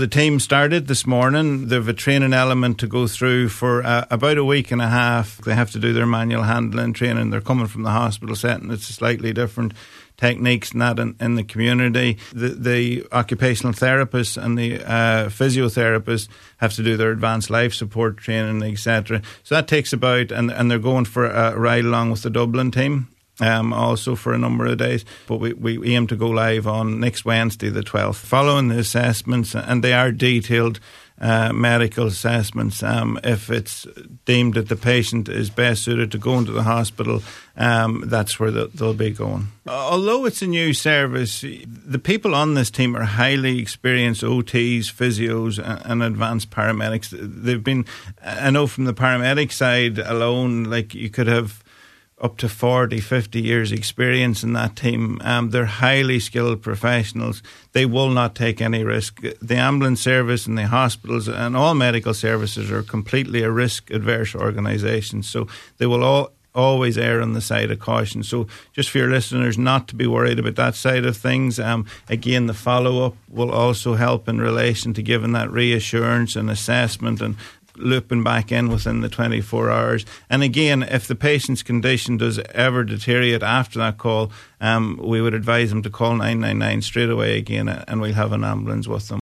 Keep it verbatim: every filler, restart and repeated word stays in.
The team started this morning. They have a training element to go through for uh, about a week and a half. They have to do their manual handling training. They're coming from the hospital setting. It's slightly different techniques and that in, in the community. The, the occupational therapists and the uh, physiotherapists have to do their advanced life support training, et cetera. So that takes about, and, and they're going for a ride along with the Dublin team. Um, also for a number of days, but we, we aim to go live on next Wednesday the twelfth. Following the assessments, and they are detailed uh, medical assessments, um, if it's deemed that the patient is best suited to go into the hospital, um, that's where the, they'll be going. Although it's a new service, the people on this team are highly experienced O Ts, physios and advanced paramedics. They've been, I know from the paramedic side alone, like you could have up to forty, fifty years experience in that team. Um, they're highly skilled professionals. They will not take any risk. The ambulance service and the hospitals and all medical services are completely a risk-adverse organisation, so they will all always err on the side of caution. So just for your listeners not to be worried about that side of things. Um, again, the follow-up will also help in relation to giving that reassurance and assessment and looping back in within the twenty-four hours. And again, if the patient's condition does ever deteriorate after that call, um, we would advise them to call nine nine nine straight away again, and we'll have an ambulance with them.